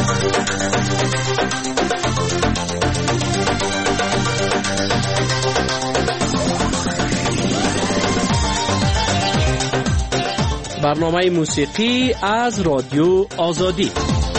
برنامه موسیقی از رادیو آزادی.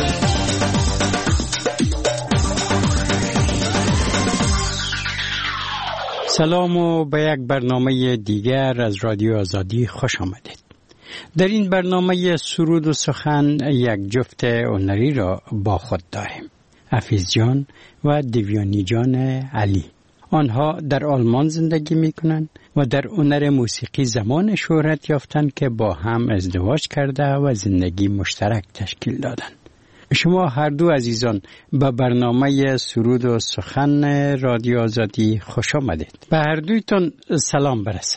سلام و به یک برنامه دیگر از رادیو آزادی خوش آمدید. در این برنامه سرود و سخن یک جفت هنری را با خود داریم. حفیظ جان و دیویانی جان علی. آنها در آلمان زندگی می کنند و در هنر موسیقی زمان شهرت یافتند که با هم ازدواج کرده و زندگی مشترک تشکیل دادند. شما هر دو عزیزان به برنامه سرود و سخن رادیو آزادی خوش آمدید. به هر دویتون سلام برسه.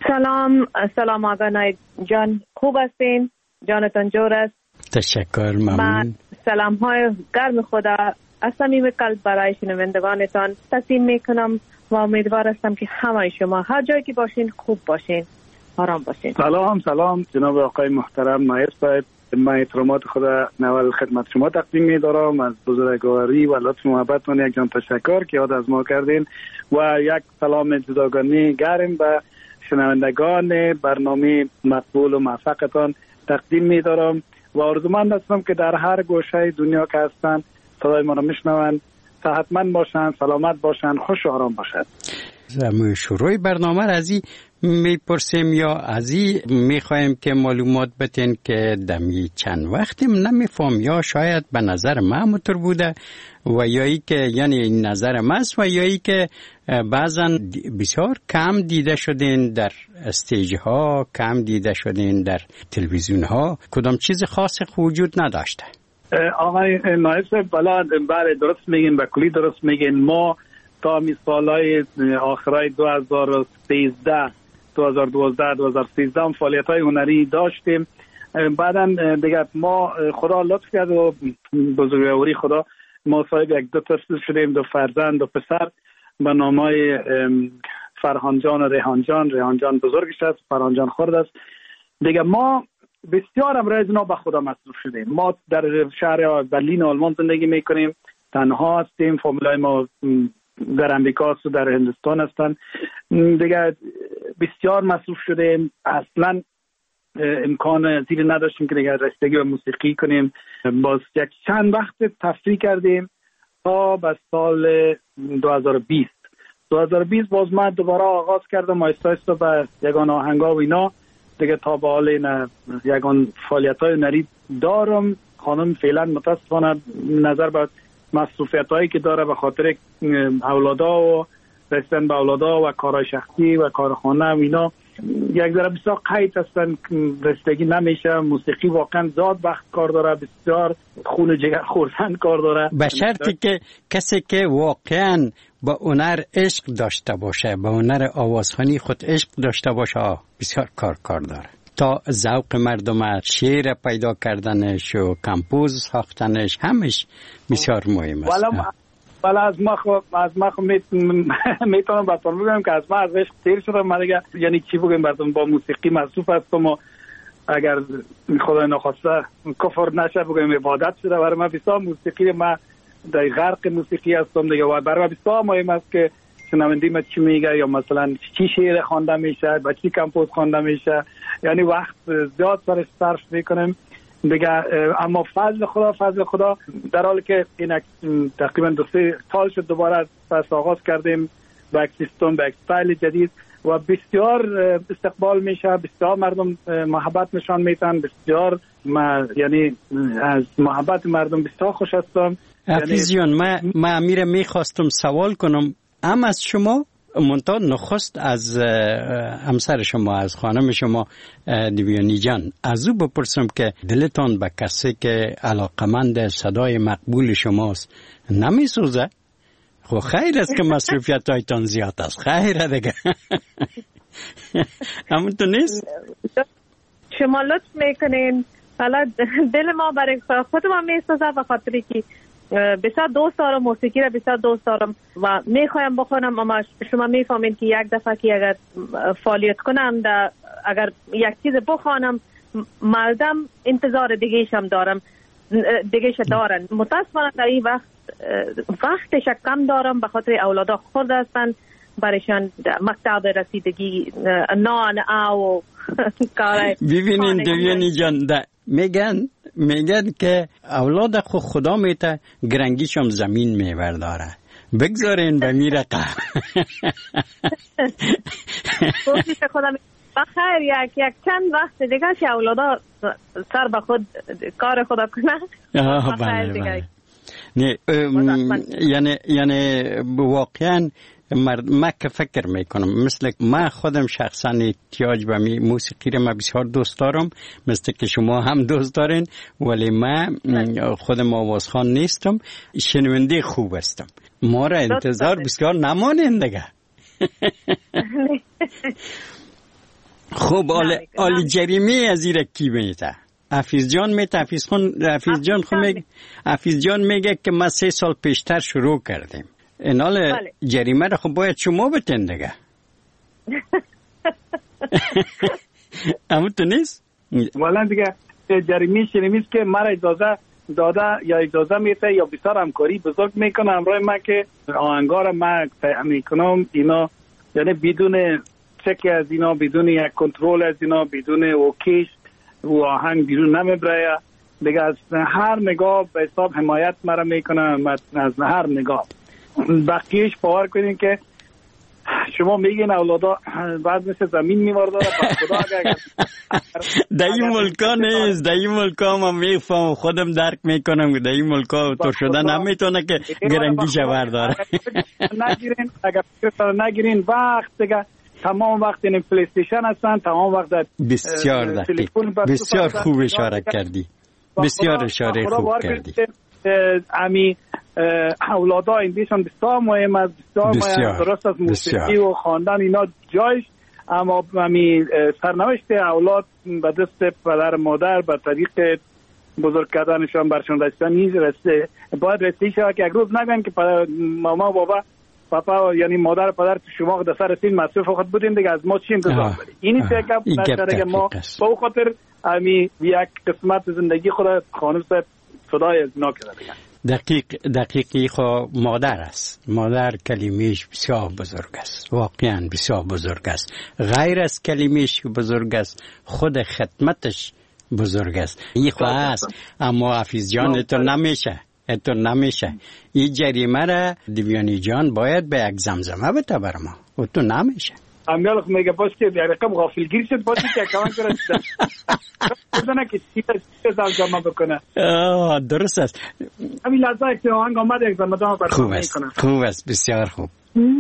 سلام آقا نایب جان، خوب هستین؟ جانتان جور است؟ تشکر، ممنون. من سلام های گرم خدا از صمیم قلب برای شنوندگانتان تقدیم میکنم و امیدوار هستم که همه شما هر جایی که باشین خوب باشین، آرام باشین. سلام جناب آقای محترم نایب صاحب، من احترامات خدا نوال خدمت شما تقدیم می‌دارم. از بزرگواری و لطف محبتتون یک جان تشکر که یاد از ما کردین و یک سلام جداگانه گرم به شنوندگان برنامه مقبول و موفقتان تقدیم می‌دارم و آرزومند هستم که در هر گوشه دنیا که هستن صدای ما را میشنوند، صحتمند باشند، سلامت باشند، خوش و آرام باشند. زمان شروع برنامه را ازی میپرسیم یا ازی میخوایم که معلومات بتین که دمی چند وقتی نمیفهم یا شاید به نظر من متر بوده و یایی که یعنی نظر ماست و یایی که بعضا بسیار کم دیده شدین در استیج ها، کم دیده شدین در تلویزیون ها، کدام چیز خاص وجود نداشته. آقای نایب صاحب بله درست میگین، به کلی درست میگین. ما تا سالهای آخرای 2013 2012 2013 هم فعالیت‌های هنری داشتیم. بعداً دیگه ما خدا لطف کرد و بزرگواری خدا ما صاحب یک دو طفل شدیم، دو فرزند، دو پسر به نامای فرهان جان و ریحان جان بزرگش است، فرهان جان خرد است. دیگه ما بسیار امروز اینا به خدا مصروف شدیم. ما در شهر برلین آلمان زندگی میکنیم، تنها هستیم، فامیلای ما در امریکا و در هندوستان هستن. دیگه بسیار مصروف شدیم، اصلا امکان زیر نداشتیم که دیگه رسیدگی به موسیقی کنیم. باز یک چند وقت تفریح کردیم تا به سال 2020 باز من دوباره آغاز کردم آهسته به یگان آهنگا و اینا دیگه. تا به حال این یگان فعالیت‌های هنری دارم. خانم فعلا متاسفانه نظر به مصروفیت‌هایی که داره به خاطر اولادا و رسیدن به اولادا و کارهای شخصی و کارخانه و اینا یک ذره بسیار قید هستن، رسیدگی نمیشه. موسیقی واقعا زاد وقت کار داره، بسیار خون و جگر خوردن کار داره، به شرطی که کسی که واقعا با هنر عشق داشته باشه، با هنر آوازخوانی خود عشق داشته باشه، بسیار کار داره. تا ذوق مردم، شعر پیدا کردنش و کمپوز ساختنش همش بسیار مهم است. ولی از ما میتونم براتون بگم که از ما از عشق تیر شدم. من دیگه یعنی چی بگم براتون، با موسیقی مصروف هستم و اگر خدای نخواسته کفر نشه بگم عبادت شده برای من. بسیار موسیقی ما در غرق موسیقی هستم دیگه و برای من بسیار مهم است که شنونده ما چی میگه یا مثلا چی شعر خوانده میشه، با چی کمپوز خوانده میشه، یعنی وقت زیاد سرش صرف میکنم دیگه. اما فضل خدا در حالی که این تقریبا 2-3 سال شد دوباره پس آغاز کردیم با یک سیستم، با یک استایل جدید و بسیار استقبال میشه، بسیار مردم محبت نشان میدن، بسیار یعنی از محبت مردم بسیار خوش هستم. حفیظ جان، من امیر میخواستم سوال کنم ام از شما منتها نخست از همسر شما، از خانم شما دیویانی جان، از او بپرسم که دلتان به کسی که علاقمند صدای مقبول شماست نمیسوزه؟ خب خیر است که مصروفیت هایتان زیاد است، خیره دیگه. همونطور نیست؟ شما لطف میکنین، حالا دل ما برای خود ما میسوزه و خاطری که بسیار دوست دارم موسیقی را، بسیار دوست دارم و میخوایم بخونم، اما شما میفهمین که یک دفعه که اگر فعالیت کنم اگر یک چیز بخوانم مردم انتظار دیگه ایشم دارم دیگه دارن. متاسفانه در این وقتش کم دارم به خاطر اولادا خرد هستن، برایشان مکتب رسیدگی نان او کار. ببینین دیوانی جان میگن که اولاد خدا میته گرنگیشم زمین میبرداره، بگذارین به میره کوشش خدا بخیر یک چند وقت دیگه که اولادا سر به خود کار خدا کنه. بله بله. نه یعنی واقعا من که فکر میکنم مثل من خودم شخصا احتیاج به موسیقی رو من بسیار دوست دارم، مثل که شما هم دوست دارین، ولی من خودم آوازخوان نیستم، شنونده خوب هستم. ما را انتظار بسیار نمانین دیگه. خب آلی جریمی از ایره کی میته؟ حفیظ جان میته. حفیظ جان میگه که ما 3 سال پیشتر شروع کردیم. اینال جریمه رو خب باید شما بتین دیگه. اما تو نیست؟ والا دیگه جریمی که مرا اجازه داده یا اجازه میته یا بسیار همکاری بزرگ میکنه همراه من که آهنگار من میکنم اینا، یعنی بدون چک از اینا، بدون یک کنترل از اینا، بدون اوکیش و آهنگ بیرون نمیبره دیگه. از هر نگاه به حساب حمایت مرا میکنه، از هر نگاه. بقیهش باور کنین که شما میگین اولادا بعد مثل زمین میورداره خدا اگر در این ملکا نیست، در این ملکا من میفهم خودم درک میکنم، در این ملکا تو شده نمیتونه که گرنگیش برداره. اگر نگیرین وقت دیگه تمام وقت این پلی استیشن هستن، تمام وقت در بسیار دقیق، بسیار خوب اشاره کردی، بسیار اشاره خوب کردی. امی اولادا این دیشان بسیار مهم است، بسیار درست از موسیقی و خواندن اینا جایش، اما امی سرنوشت اولاد به دست پدر مادر به طریق بزرگ کردنشان برشان رسیدن نیست، باید رسیدی شود که یک روز نگن که ماما بابا پاپا یعنی مادر پدر تو شما در سر سین مصروف خود بودین دیگه، از ما چی انتظار دارید؟ اینی فکر نشده ما با خاطر امی یک قسمت زندگی خود خانم صاحب صدای از اینا کرده دیگه. دقیقی خو مادر است. مادر کلمهش بسیار بزرگ است، واقعا بسیار بزرگ است. غیر از کلمهش بزرگ است، خود خدمتش بزرگ است. این خو است، اما حفیظ جان تو نمیشه. این جریمه را دیویانی جان باید به یک زمزمه بده بر ما و تو نمیشه. امیال خو میگه باش که یک رقم غافلگیر شد باشه که اکاون کرد بزنه که چیز زمزمه بکنه. درست است. همین لحظه که آهنگ آمد یک زمزمه برنامه میکنه. خوب است، بسیار خوب.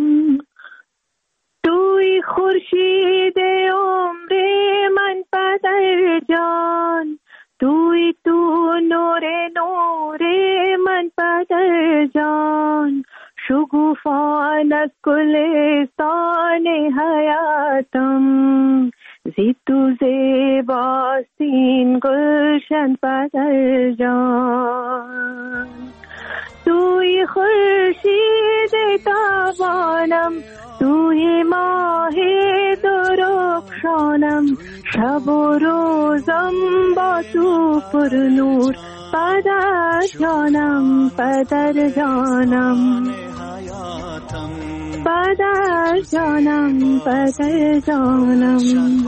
توی خورشید عمر من پدر جان، توی تو نور من پدر جان، شگوفان از گلستان حیاتم، زی تو زیباستین گلشن پدر جان. توی خورشید تابانم، توی ماه درخشانم، شب و روزم با تو پر نور پدر جانم، پدر جانم، پدر جانم، پدر جانم.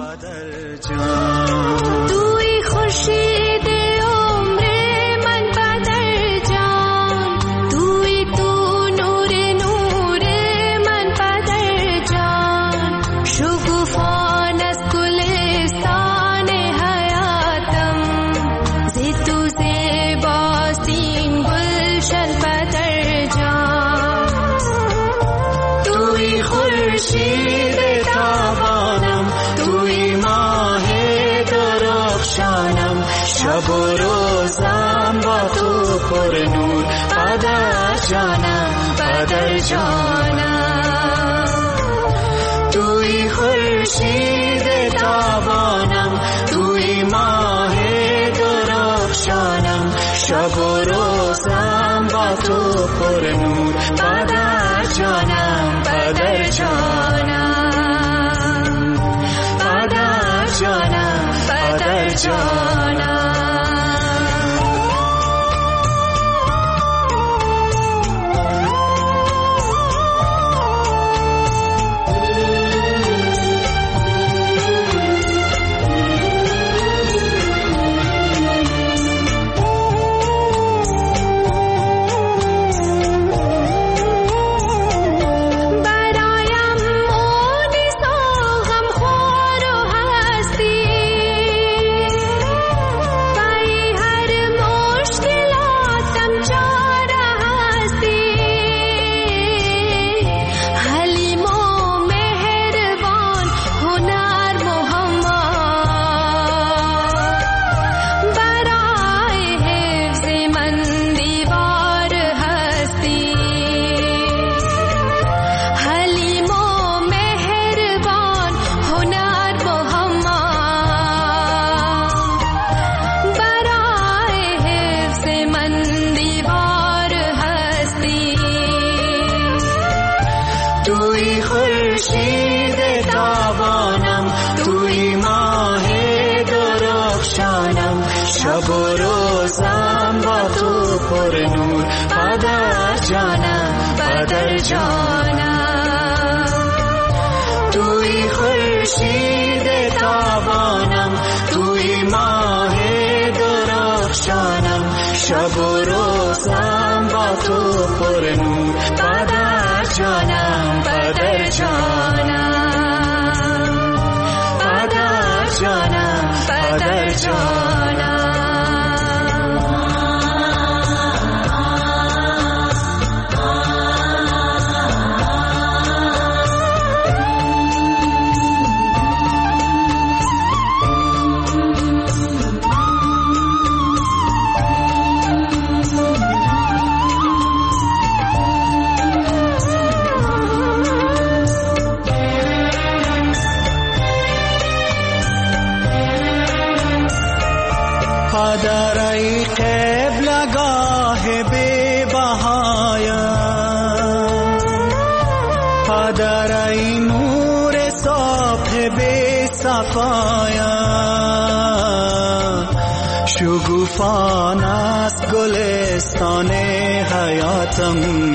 توی خورشید عمر من پدر جان، توی تو نور من پدر جان، شگوفان از گلستان حیاتم، زی تو زیباستین گلشن پدر جان. توی خورشید تابانم، توی ماه درخشانم، شب و روزم با تو پر نور پدر جانم، پدر جانم. توی خورشید تابانم، توی ماه درخشانم، شب و روزم با تو پر نور پدر جانم، پدر جانم، پدر جانم، پدر جانم. خورشید تابانم، توی ماه درخشانم، شب و روزم با تو پر نور، پدر جانم پدر جانم. توی خورشید تابانم، توی ماه درخشانم، شب و روزم با تو پر نور، پدر جانم پدر جانم، پدر جانم پدر جانم. پدر ای قبلگاه بی بهایم، پدر ای نور صبح بی صفایم، شگوفان است گلستان حیاتم،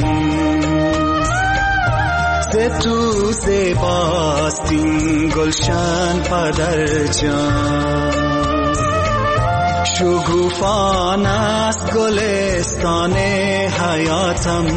ز تو زیباست این گلشن پدر جان، شگوفان است گلستان حیاتم،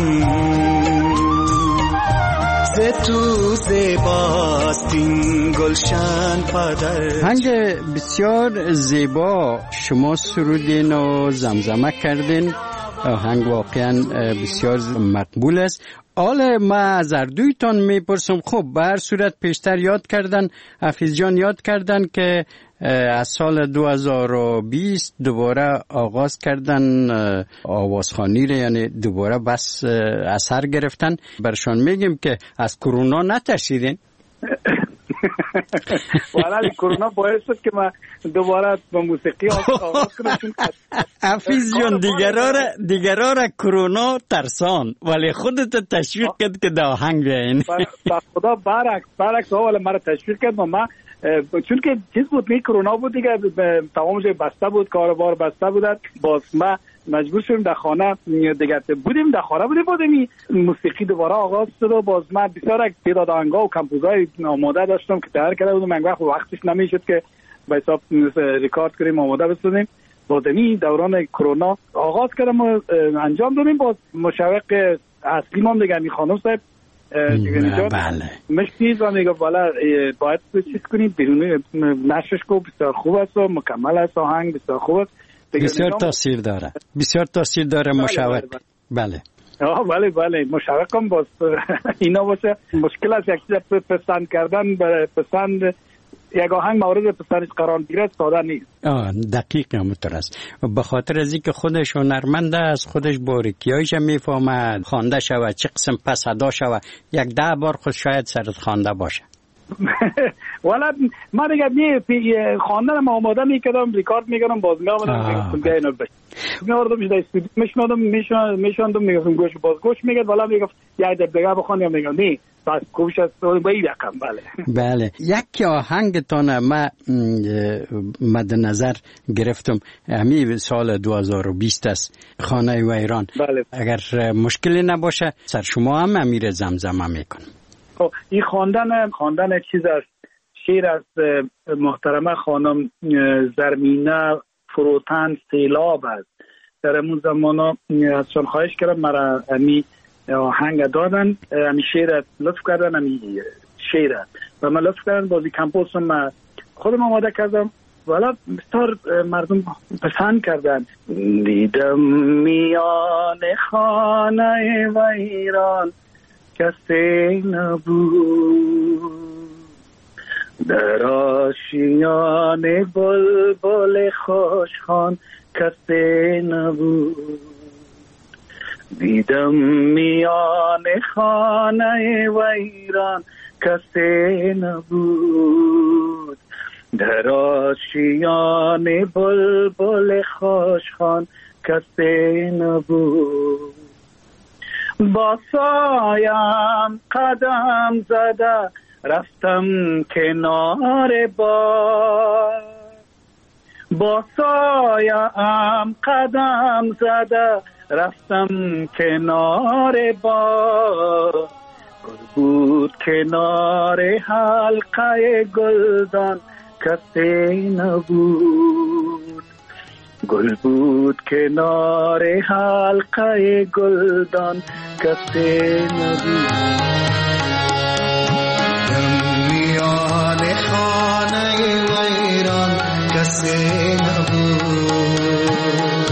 ز تو زیباست این گلشن پدر. هنگ بسیار زیبا شما سرودین و زمزمه کردین، هنگ واقعا بسیار مقبول است. حالا ما از اردویتان میپرسم، خب به هر صورت پیشتر یاد کردن، حفیظ جان یاد کردن که از سال 2020 دوباره آغاز کردن آوازخوانی رو، یعنی دوباره بس اثر گرفتن. برشان میگیم که از کرونا نترسیدین؟ ولی کرونا باعث شد که من دوباره با موسیقی آغاز کنم. حفیظ جان دیگرها را کرونا ترسان، ولی خودت تشویق کرد که دا آهنگ بیاین. با خدا برعکس ولی مرا تشویق کرد. من چون که چیز بود، می کرونا بود دیگه، تمام جای بسته بود، کاروبار بسته بود، باز ما مجبور شدیم در خانه دیگه بودیم، در خانه بودیم. موسیقی دوباره آغاز شد و باز من بسیار تعداد آهنگا و کمپوزای آماده داشتم که تیار کرده بودم، من وقتش نمیشد که به حساب ریکارد کنیم آماده بسازیم. باز این دوران کرونا آغاز کردم و انجام دادیم. باز مشوق اصلی ما دیگه می خانم صاحب بله مشتیز و میگه بالا باید چیز کنید بیرونی نشش کو، بسیار خوب است و مکمل است، آهنگ بسیار خوب است، بسیار تاثیر داره، بسیار تاثیر داره. مشوق بله بله مشوقم باز اینا باشه. مشکل است یک چیز پسند کردن، برای پسند یک آهنگ مورد پسندش قرار گیره ساده نیست. دقیق همونطور است. به خاطر از اینکه خودش هنرمند است، خودش باریکیایش میفهمد، خوانده شود چه قسم پس ادا شود، 10 بار خود شاید سرت خوانده باشه. والا من دیگه خواندن ما آماده میکردم، ریکارد میکردم، باز میآمدم بیا اینو بش میاردم میذاشتم استودیو میشوندم میگفتم گوش میگفت والا میگفت یه دیگه بخوان، یا میگم نه بس کوشش است با این رقم. بله یک آهنگتان ما مد نظر گرفتم، همین سال 2020 است، خانه ویران. بله. اگر مشکلی نباشه سر شما هم امیر زمزمه میکنم. این خواندن چیز است، شعر از محترمه خانم زرمینه فروتن سیلاب است. در امون زمانا ازشان خواهش کردم مرا امی آهنگ دادن، امی شعر لطف کردن، امی شعر و من لطف کردن، بازی کمپوزم من خودم آماده کردم، والا بسیار مردم پسند کردن. دیدم میان خانه ویران کسی نبود، در آشیان بلبل خوشخوان کسی نبود. دیدم میان خانه ویران کسی نبود، در آشیان بلبل خوشخوان کسی نبود. با سایم قدم زده رفتم کنار باد، با سایم قدم زده رفتم کنار باد. گل بود کنار حلقه گلدان کسی نبود، گل بود کنار حلقه گلدان کسی نبود. میان خانه ویران کسی نبود،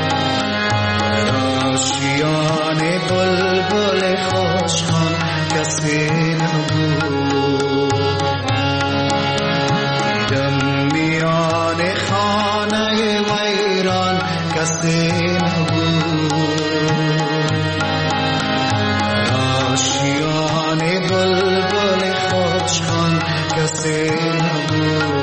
آشیان بلبل خوشخوان کسی نبود. دم میان خانه ویران کسی نبود، آشیان بلبل خوشخوان کسی نبود.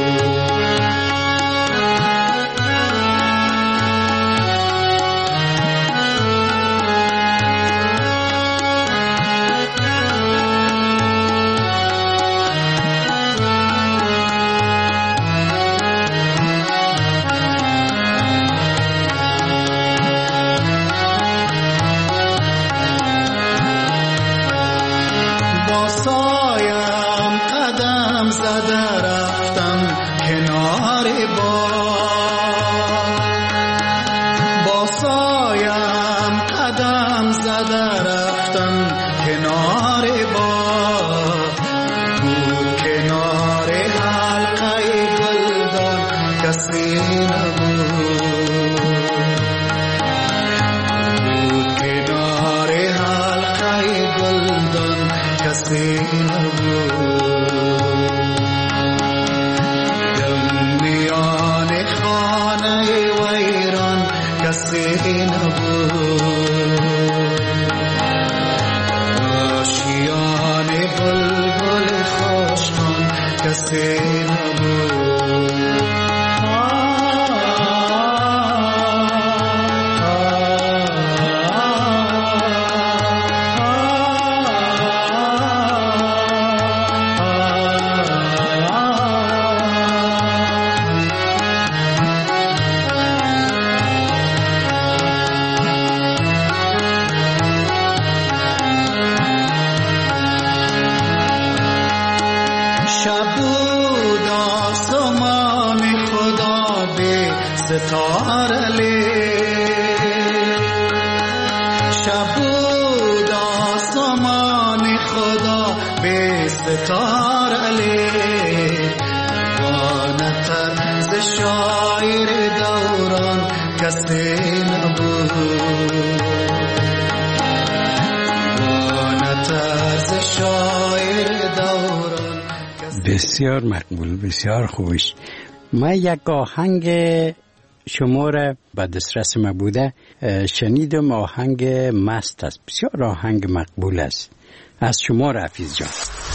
بسیار مقبول، بسیار خوبش. من یک آهنگ شما را به دسترس ما بوده شنیدم، آهنگ مست است، بسیار آهنگ مقبول است. از شما رفیظ جان.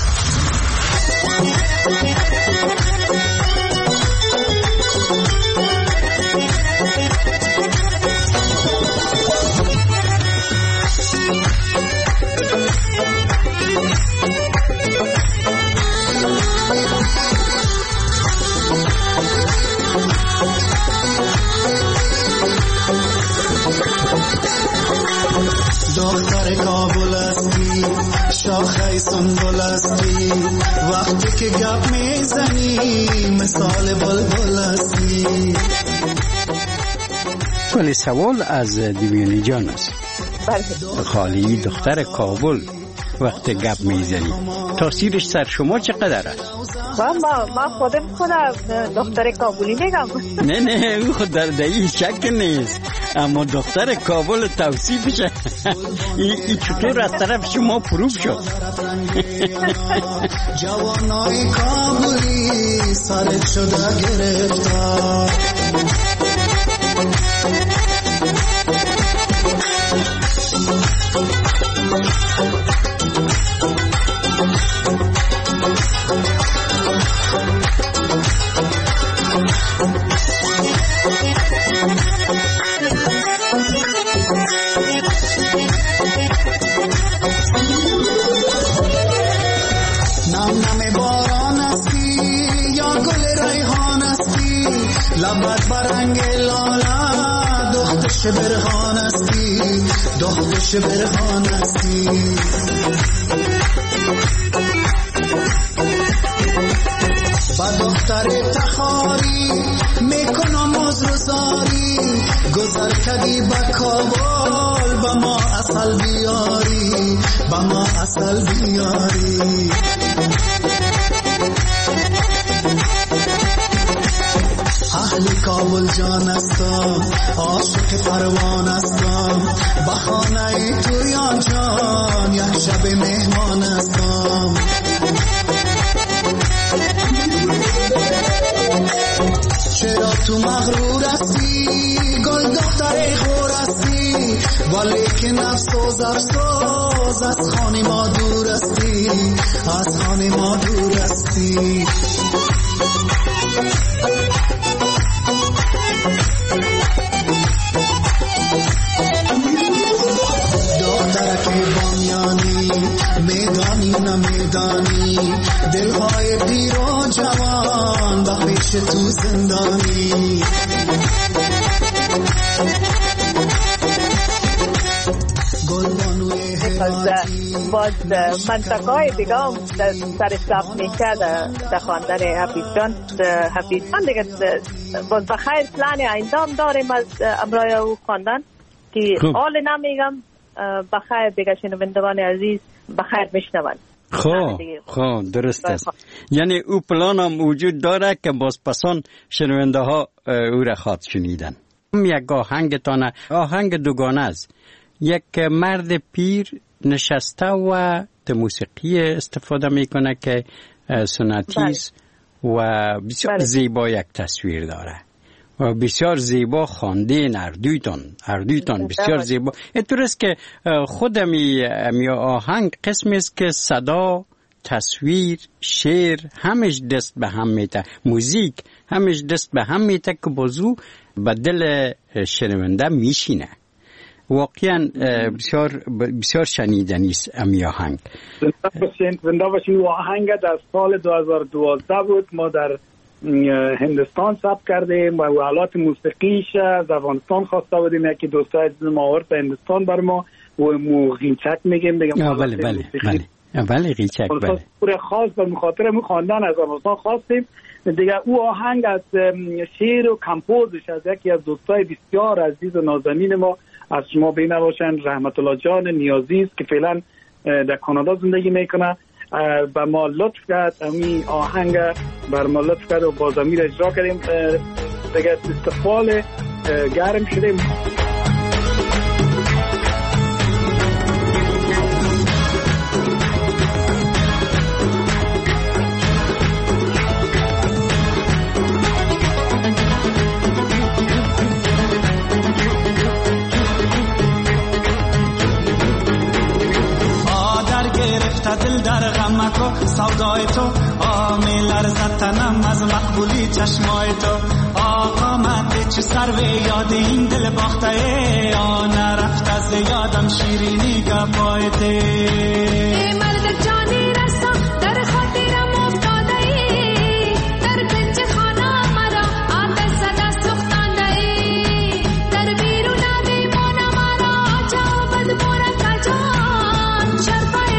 دختر کابل هستی، شاخه سنبل هستی، وقتی که گپ میزنی مثال بلبل هستی. ولی سوال از دیویانی جان است. خالی دختر کابل وقتی گپ میزنی تاثیرش سر شما چقدر است؟ ما خودم دختر کابلی میگم. نه او خود در دهی شک نیست، اما دختر کابل توصیفش این چطور از طرف شما پروب شد؟ جوانای کابلی سرت شده گرفتار، لبت برنگ لاله دختش برهان استی دختش برهان استی با دختر تخاری میکنم عذرزاری گذر کردی با کابل با ما اصل بیاری با ما اصل بیاری اهل کابل جان استم عاشق پروان استم بخانه تو یا جان یک شب مهمان استم چرا تو مغرور هستی گل دختر خور هستی ولی که نفس و زرسوز از خانه ما دور هستی از خانه ما دور هستی دخترک بامیانی میدانی نمیدانی دلهای پیر و جوان با پیش تو زندانی باز منطقه های دیگه هم سر حساب میشه در خواندن حفیظان دیگه باز بخیر پلان ایندام داریم از امرای او خواندن که حال نمیگم بخیر دیگه شنوندگان عزیز بخیر میشنون. خب درست است. یعنی او پلان هم وجود داره که بازپسان شنونده ها او را خواد شنیدن. یک آهنگ دوگانه است. یک مرد پیر نشسته و موسیقی استفاده میکنه که سنتی است و بسیار زیبا یک تصویر داره و بسیار زیبا خواندین اردویتان بسیار زیبا. اینطور است که خودم می آهنگ قسمی است که صدا، تصویر، شعر همش دست به هم میته، موزیک همش دست به هم میته که بازو به دل شنونده میشینه. واقعا بسیار شنیدنی است امی آهنگ. زنده باشین. و آهنگ در سال 2012 بود، ما در هندستان ثبت کردیم و آلات موسیقیش از افغانستان خواسته بودیم. یکی دوستای عزیز ما آورد به هندستان بر ما و غیچک میگیم بله غیچک پور خاص به خاطر مو خواندن از افغانستان خواستیم دیگه. او آهنگ از شعر و کمپوزش از یکی از دوستای بسیار عزیز و نازنین ما از شما بینواشن رحمت الله جان نیازی است که فعلا در کانادا زندگی میکنه. با ما لطف کرد امی آهنگ بر ما لطف کرد و باز امیر اجرا کردیم دیگه. استقبال گرم شدیم. دل در غمکو سودای تو آمی لرزد تنم از مقبولی چشمای تو آقا مده چه سر و یاد این دل باخته آن رفت از یادم شیرینی گپایته مرد جانی رسا در خاطرم افتاده ای در پنج خانه مرا آتش صدا سوختانده ای در بیرون میمون مرا جا بد مورد جان شرفای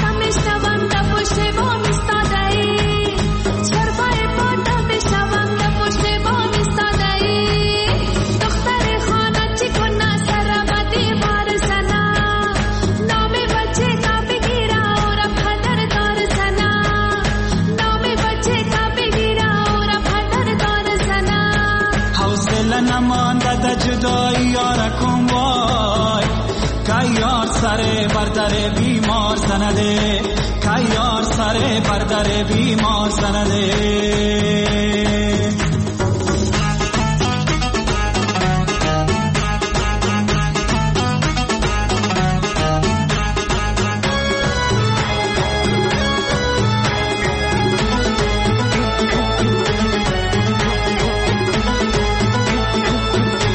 جدایی یارکم وای که یار سر بردر بیمار زنده که یار سر بردر بیمار زنده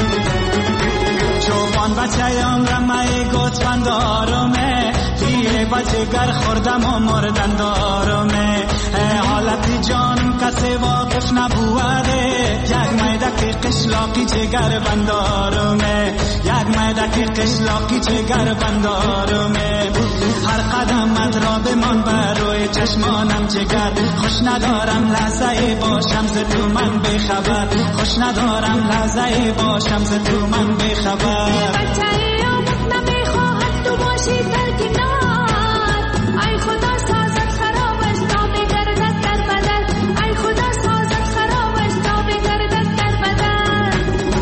بچه‌ام رمای گوسفند آرامه دیه و جگر خوردم و مردن دارمه حالتی جانم کسی واقف نبوده یک میدک قشلاقی جگر بندارمه یک میدک قشلاقی جگر بندارمه هر قدمت را بمان بر روی چشمانم جگر خوش ندارم لحظه باشم ز تو من بخبر خوش ندارم لحظه باشم ز تو من بخبر بچه آمد نمیخواهد تو باشی در کنار ای خدا سازت خرابش تا بگردد در بدن ای خدا سازت خرابش تا بگردد در بدن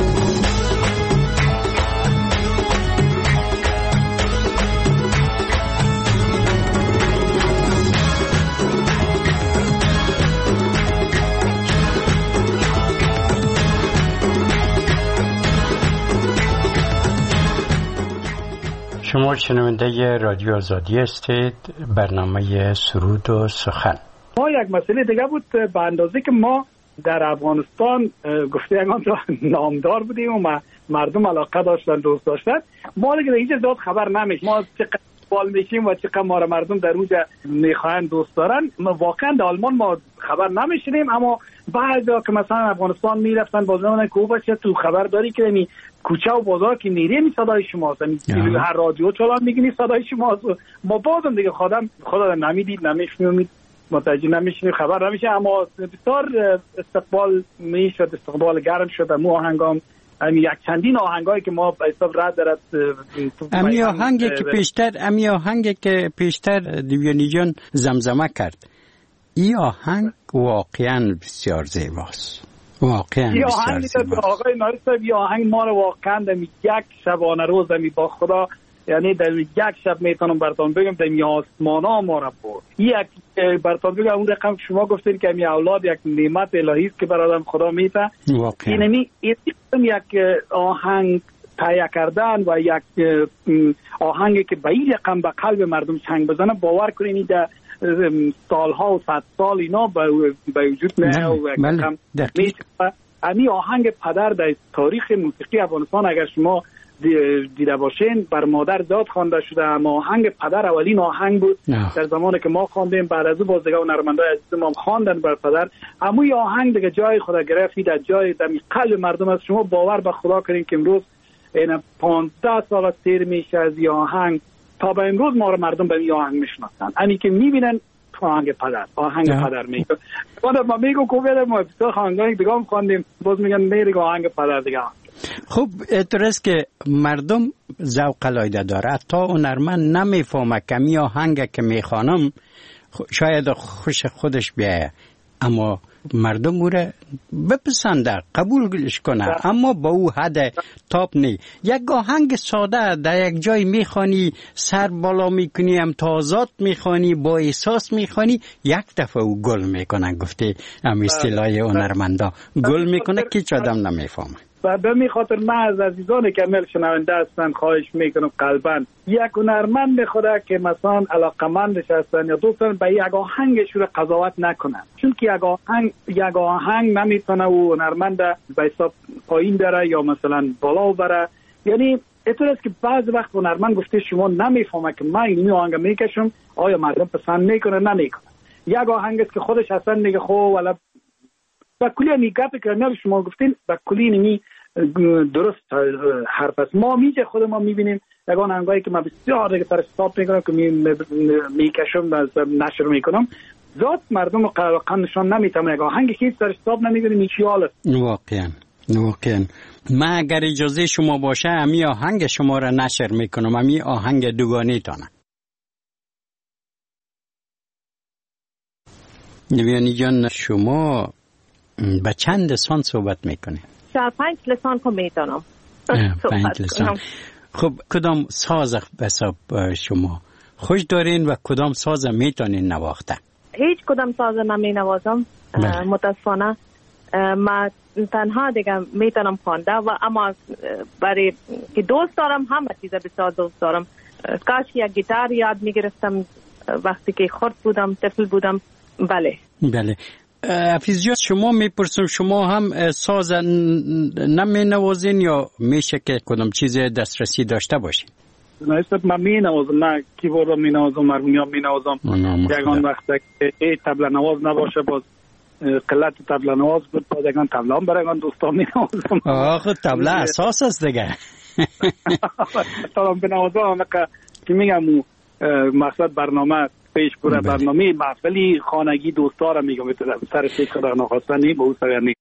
شما شنونده رادیو آزادی هستید، برنامه سرود و سخن. ما یک مسئله دیگه بود به اندازه که ما در افغانستان گفته یکان نامدار بودیم و مردم علاقه داشتن دوست داشتن، ما دیگه هیچ زیاد خبر نمیشه ما چقدر بال میشیم و چقدر ما مردم در اونجا میخواین دوست دارن. واقعا در آلمان ما خبر نمیشنیم، اما بعضا که مثلا افغانستان میرفتن بازم که باشه تو خبر داری که می کوچه و بازار که میری می صدای شماست، هر رادیو چالان میگنی صدای شماست. ما بازم دیگه خدا نمیدید نمیشنید متوجه نمیشیم خبر نمیشه، اما بسیار استقبال میشد، استقبال گرم شد. مو آهنگام یک چندین آهنگایی که ما به حساب رد دارد امی آهنگی که پیشتر دیویانی جان زمزمه کرد، این آهنگ واقعا بسیار زیباست، واقعا بسیار زیباست. آقای ناری صاحب این آهنگ ما رو واقعا در یک شبانه روز با خدا، یعنی در یک شب میتونم براتون بگم در آسمانا ما را برد. یک براتون بگم اون رقم شما گفتین که می اولاد یک نعمت الهی است که برای آدم خدا میده. این یک آهنگ تهیه کردن و یک آهنگی که به این رقم به قلب مردم چنگ بزنه، باور کنید در سالها و صد سال اینا به وجود نه و رقم میشه. امی آهنگ پدر در تاریخ موسیقی افغانستان اگر شما دیده باشین بر مادر زاد خوانده شده، اما آهنگ پدر اولین آهنگ بود در زمانی که ما خواندیم، بعد از او بازیگر و نرمندای عزیز ما خواندن بر پدر. اما این آهنگ دیگه جای خود گرفت، در جای در قلب مردم است. شما باور به خدا کنین که امروز این 15 سال سیر میشه از این آهنگ تا به امروز ما رو مردم به این آهنگ میشناسن. همین که میبینن آهنگ پدر میگه. ما میگو کوبیده ما بسیار آهنگای دیگه هم خواندیم، باز میگن میگه آهنگ پدر دیگه. خب اعتراض که مردم ذوق علایده داره، حتی هنرمند نمیفهمه که می آهنگ که میخوانم شاید خوش خودش بیایه، اما مردم او را بپسنده قبولش کنه، اما با او حد تاپ نی. یک آهنگ ساده در یک جای میخوانی، سر بالا میکنی، امتیازات میخوانی، با احساس میخوانی، یک دفعه او گل میکنه. گفته ام اصطلاح هنرمندا گل میکنه که هیچ آدم نمیفهمه. و به می خاطر من از عزیزان که مل شنونده هستن خواهش میکنم قلباً یک هنرمند میخواد که مثلا علاقمندش هستن یا دوستان به یک آهنگش رو قضاوت نکنن، چون که یک آهنگ نمیتونه و هنرمند به حساب پایین بره یا مثلا بالا بره. یعنی اینطور است که بعض وقت هنرمند گفته شما نمیفهمه که من این آهنگ میکشم آیا مردم پسند میکنه نمیکنه. یک آهنگ است که خودش اصلا میگه خب ولی با کلی نیگه که شما گفتین با کلی نمی درست حرف است. ما میجه خود ما میبینیم یگان آهنگایی که ما بسیار دیگه سر استاپ میکنم که میکشم نشر میکنم، ذات مردم واقعا نشان نمیتونم. یک آهنگی که سر استاپ نمیگیریم این چی حاله. واقعا من اگر اجازه شما باشه امی آهنگ شما را نشر میکنم، امی آهنگ دوگانه تانه. نویانی جان شما به چند لسان صحبت میکنه؟ 5 لسان که میتونم 5 لسان. خب کدام ساز به حساب شما خوش دارین و کدام ساز میتونین نواخته؟ هیچ کدام ساز نمی نوازم متاسفانه. من تنها دیگه میتونم خوانده و اما برای که دوست دارم همه چیز بسیار دوست دارم. کاش یک گیتار یاد میگرفتم وقتی که خرد بودم، طفل بودم. بله حفیظ جان شما میپرسم شما هم ساز نمی نوازین یا میشه که کدام چیز دسترسی داشته باشین؟ نایست من می نوازم، من کیبورد رو می نوازم، هارمونیوم می نوازم. یگان وقت که تبله نواز نباشه باز قلت تبله نواز بود، باز یگان تبله هم برای دوستان می نوازم. آخه تبله اساس است دیگه. تبله بنوازم که میگم مقصد برنامه پیش بره، برنامه محفلی خانگی دوستا را میگم سر فکر در نخواستنی به او سویرنی.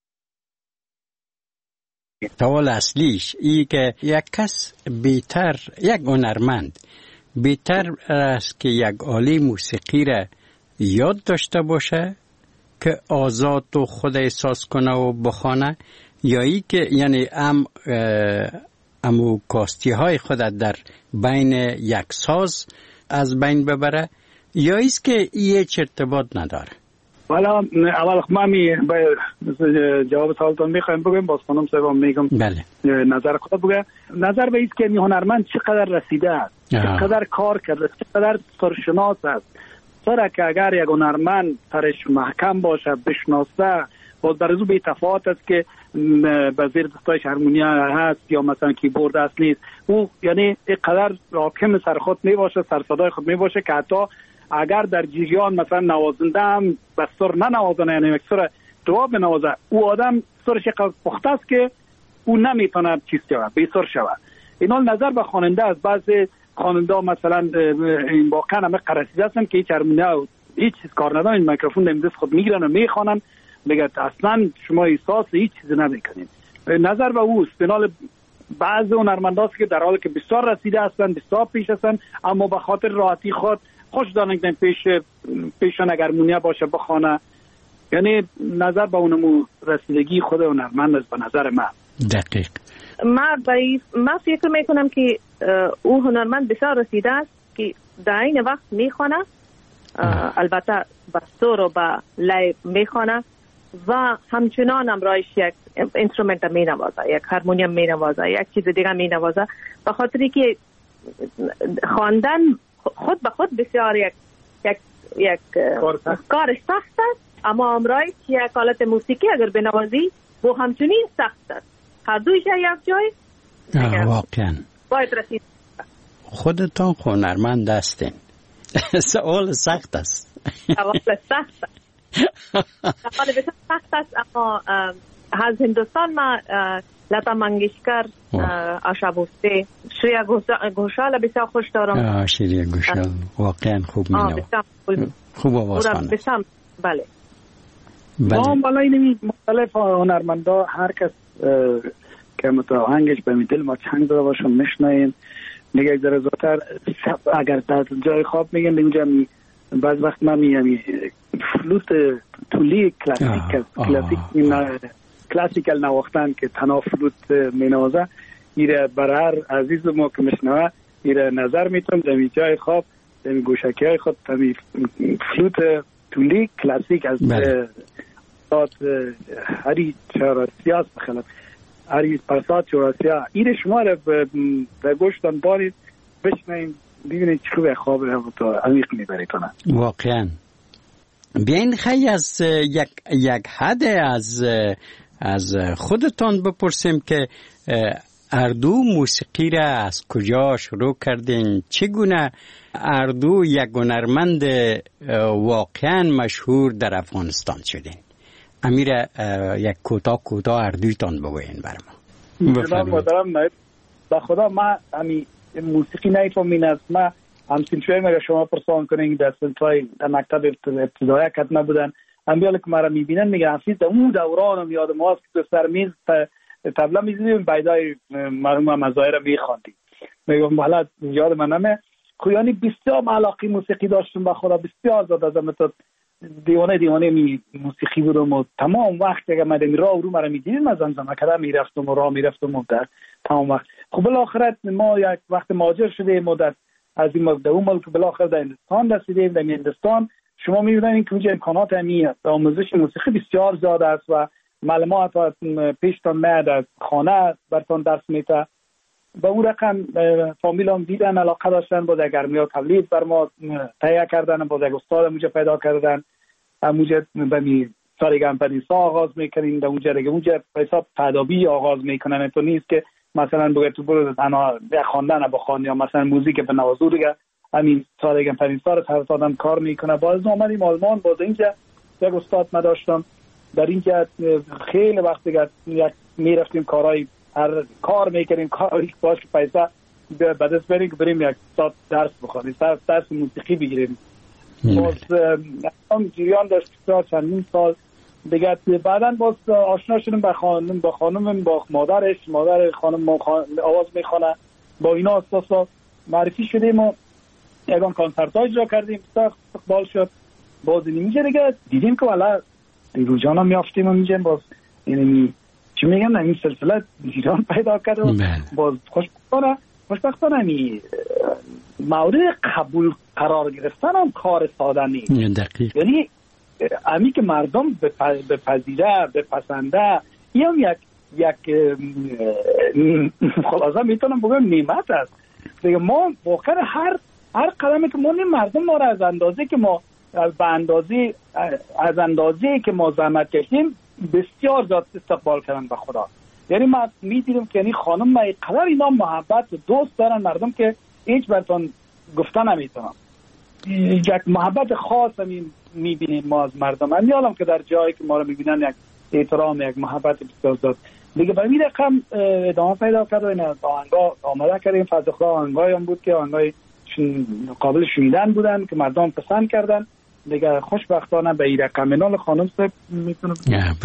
سوال اصلیش ای که یک کس بیتر، یک هنرمند بیتر است که یک آله موسیقی را یاد داشته باشه که آزاد و خود احساس کنه و بخوانه، یا ای که یعنی امو کاستی های خود در بین یک ساز از بین ببره، یا ایست که هیچ ارتباط نداره؟ والا اول من جواب سوالتون میخوایم بگم، باز خانم صاحب میگم بله نظر خود بگم. نظر به ایست که هنرمند چقدر رسیده است، چقدر کار کرده، چقدر سرشناس است. سره که اگر یک هنرمند سرش محکم باشه، بشناسه، باز در ازو بی تفاوت است که به زیر دستایش هارمونیا هست یا مثلا کیبورد است نیست. او یعنی اینقدر راکم سر خود می باشه، سر صدای خود می باشه که حتی اگر در جریان مثلا نوازنده هم به سر ننوازنه، یعنی یک سر دعا بنوازه، او آدم سرش اینقدر پخته است که او نمیتونه چیز شود، بی سر شود. اینا نظر به خواننده است. بعضی خواننده مثلا این واقعا همه قرصیده هستن که هیچ هارمونیا هیچ چیز کار ندارن، این میکروفون در دست خود میگیرن و میخوانن، میگه اصلا شما احساس هیچ چیزی نمیکنین. نظر به اوست. بنال بعضی هنرمنداست که در حالی که بسیار رسیده هستن، بسیار پیش هستن، اما به خاطر راحتی خود خوش دارن که پیشان اگر هارمونیا باشه بخونه. یعنی نظر به اونمو رسیدگی خود هنرمند است به نظر من. دقیق. من فکر میکنم که او هنرمند بسیار رسیده است که در این وقت میخونه، البته با سر و با لای میخونه و همچنان هم رایش یک اینسترومنت می نوازه، یک هارمونیوم می نوازه، یک چیز دیگه می نوازه، به خاطری که خواندن خود به خود بسیار یک کار سخت است، اما امرای یک آلت موسیقی اگر بنوازی و همچنین سخت است. هر دویش یک جای واقعا باید رسید. خودتان هنرمند هستین. سوال سخت است. سوال سخت است. سوال بسیار سخت است، اما از هندوستان ما لتا منگیشکر، آشا بوسته، شریا گوشال بسیار خوش دارم. شریا گوشال واقعا خوب مینوازه، خوب آواز خوانه. بله. ما بالای نمی مختلف هنرمندا هر کس که متاهنگش به دل ما چنگ داره باشه میشنین. میگه در زودتر اگر در جای خواب میگن اینجا بعض وقت من میگم فلوت تولی کلاسیکل نواختن که تنها فلوت مینوازه، ایره برای هر عزیز ما که میشنوه ایره نظر میتونم در جای خواب در گوشکی های خود فلوت تولی کلاسیک از هری چهارسیاس بخلط هری پرسات چهارسیا ایره شما را به گوشتان بارید بشنین ببینید چه خوبه خواب تو عمیق میبریتونه. واقعا بیاین خیلی از یک حد از خودتان بپرسیم که اردو موسیقی را از کجا شروع کردین؟ چگونه اردو یک هنرمند واقعا مشهور در افغانستان شدین؟ امیر یک کوتاه اردویتان بگوین برام. جناب محترم، با خدا ما همی موسیقی نیفهمین است. ما همچنین شوی مگه شما پرسان کنین در سنتای در مکتب ابتدایی کتنه بودن، امیالی که ما را میبینن میگه حفیظ در اون دورانم یاد ما است که سر میز تبله میزدیم بیدای مرحوم مزایر میخواندیم. میگم حالا یاد من نمه خویانی بسیار علاقه موسیقی داشتم با خدا، بسیار زیاد از امتا دیوانه موسیقی بودم و تمام وقت اگر من راه رو مرا میدیدیم از زمزمه کردن میرفتم و راه میرفتم و در تمام وقت. خب بالاخره ما یک وقت مهاجر شدیم و از این ملک در اون ملک بالاخره در هندوستان رسیدیم. در هندوستان شما می‌بینید که اونجا امکانات آموزش موسیقی بسیار زیاد است و معلومات پیشتان میاد از خانه براتون درس میده. با اون رقم فامیلام دیدن علاقه داشتن، با گرمیا تولید بر ما تهیه کردن، با یک استاد اونجا پیدا کردن. اونجا به سارگام پدیسا آغاز میکنیم، در اونجا دیگه اونجا حساب تدابی آغاز میکنن. تو نیست که مثلا بگه تو برو تنها به خواندن بخوان یا مثلا موزیک به نوازو دیگه همین سال دیگه پنج سال هر آدم کار میکنه. باز اومدیم آلمان، باز اینجا یک استاد ما داشتم در اینجا خیلی وقت دیگه یک میرفتیم کارهای هر کار میکنیم کاری باش که پیسه به دست بریم یک ساعت درس بخونیم، درس موسیقی بگیریم. باز هم جریان داشت چندین سال دیگه. بعدا باز آشنا شدیم با خانم با مادر خانم آواز میخونه، با اینا اساسا معرفی شدیم و یکان کنسرت ها اجرا کردیم، سخت استقبال شد. باز اینجا دیگه دیدیم که والا رو جانا میافتیم و میجیم باز اینی چی میگم این سلسله جریان پیدا کرد و باز خوشبختانه می مورد قبول قرار گرفتن هم کار ساده نیست. یعنی امی که مردم بپذیره بپسنده این هم یک خلاصه میتونم بگم نعمت است دیگه. ما واقعا هر قدمی که ما مردم ما را از اندازه که ما از اندازه که ما زحمت کشیم بسیار زیاد استقبال کردن به خدا. یعنی ما میدیدیم که یعنی خانم ما اینقدر اینا محبت و دوست دارن مردم که هیچ براتون گفتن نمیتونم. یک محبت خاص میبینیم ما از مردم. من یادم که در جایی که ما رو میبینن یک احترام یک محبت بسیار زیاد دیگه به این رقم ادامه پیدا کرد و این آهنگا آماده کردیم. فضل خدا آهنگایی هم بود که آهنگای قابل شنیدن بودن که مردم پسند کردن دیگه. خوشبختانه به این رقم نال خانم صاحب میتونم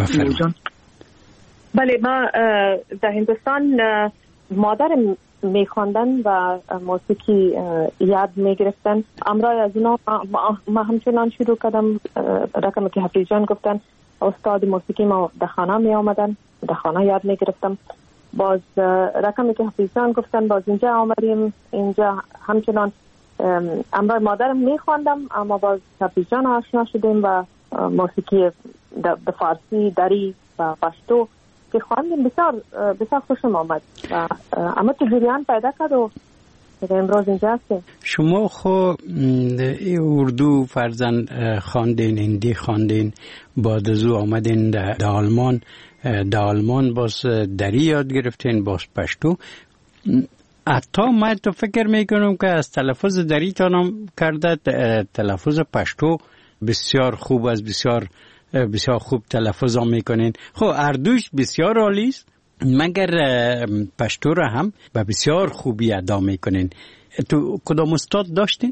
بله. ما در هندوستان مادر میخواندن و موسیقی یاد میگرفتن. امرای از اینا ما همچنان شروع کردم. رقمی که حفیظ جان گفتن استاد موسیقی ما در خانه می آمدن، در خانه یاد میگرفتم. باز رقمی که حفیظ جان گفتن باز اینجا آمدیم، اینجا همچنان امرای مادرم میخواندم، اما باز حفیظ جان آشنا شدیم و موسیقی به فارسی، دری و پشتو که خواندیم بسیار خوشم آمد و اما تو جریان پیدا کرد و امروز اینجا هستیم. شما خو اردو فرزن خواندین، هندی خواندین، بعد از او آمدین در آلمان باز دری یاد گرفتین، باز پشتو. حتی من تو فکر میکنم که از تلفظ دری تانم کرده تلفظ پشتو بسیار خوب است، بسیار خوب تلفظ هم میکنین. خب اردوش بسیار عالی است، مگر پشتو را هم به بسیار خوبی ادا میکنین. تو کدام استاد داشتین؟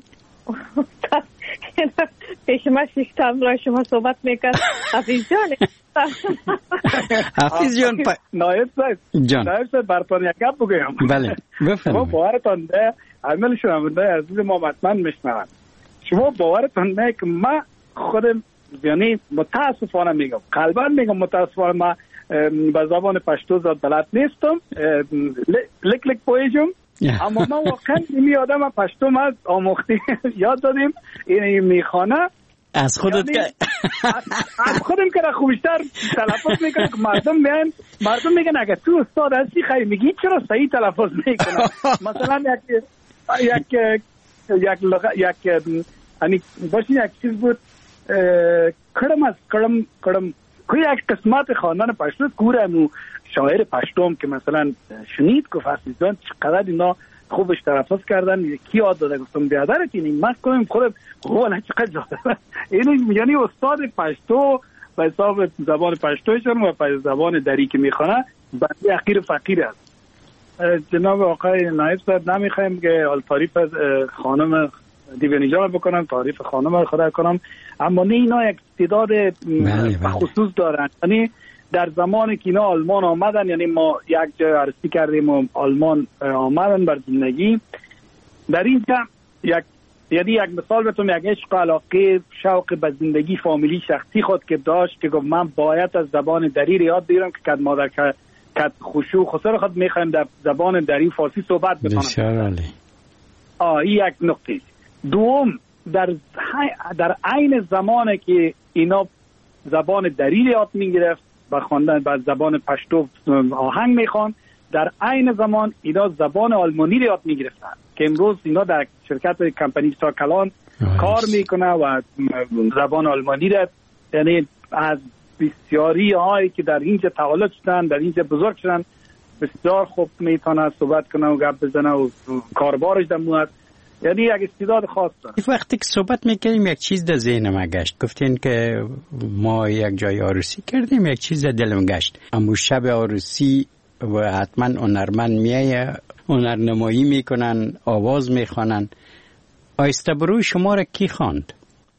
شما شیختم را شما صحبت میکرد حفیظ جان. حفیظ جان نایب صاحب براتون یک گپ بگم. بله بفرمایید. شما باورتان ده عمل شنونده عزیز ما حتما میشنون. شما باورتان نه که ما خودم یعنی متاسفانه میگم، قلبا میگم متاسفانه ما به زبان پشتو زیاد بلد نیستم، لک پویجم، اما ما واقعا این آدم پشتو ما آموختی یاد دادیم این میخوانه از خودت که از خودم که خوبشتر تلفظ میکنه که مردم میگن اگه تو استاد هستی خیلی میگی چرا صحیح تلفظ میکنه. مثلا یک چیز بود کڑم کوئی یک قسمت خواندن پشتو کورمو شاعر پشتوم که مثلا شنید که فاسیزان چقدر اینا خوبش تلفظ کردن کی یاد داده گفتم بیادره که این مست کنیم خودم والا چقدر جالب اینو یعنی استاد پشتو به حساب زبان پشتوشون و به زبان دری که میخونه بنده حقیر فقیر است. جناب آقای نایب صاحب نمیخوایم که تعریف از خانم دیوانی جان بکنم، تعریف خانم خدا کنم، اما نه اینا یک استعداد خصوص دارن. یعنی در زمانی که اینا آلمان آمدن، یعنی ما یک جای عرضی کردیم و آلمان آمدن بر زندگی در اینجا یک مثال بهتون، یک عشق علاقه شوق به زندگی فامیلی شخصی خود که داشت که گفت من باید از زبان دری یاد بگیرم که کد مادر کد خشوع خسر خود میخوایم در زبان دری فارسی صحبت بکنم. بسیار عالی. این یک نقطه. دوم در عین زمانی که اینا زبان دری یاد میگرفت و خواندن بعد زبان پشتو آهنگ میخوان، در عین زمان اینا زبان آلمانی یاد میگرفتن که امروز اینا در شرکت کمپانی ساکلان کار میکنه و زبان آلمانی را، یعنی از بسیاری هایی که در اینجا تولد شدن، در اینجا بزرگ شدن، بسیار خوب میتونه صحبت کنه و گپ بزنه و کاربارش دمو است. یعنی یک استعداد خاص داره. وقتی که صحبت میکنیم یک چیز در ذهنم گشت. گفتین که ما یک جای عروسی کردیم، یک چیز در دلم گشت. اما شب عروسی و حتما هنرمند میایه، هنرنمایی میکنن، آواز میخوانن. آیسته بروی شما را کی خواند؟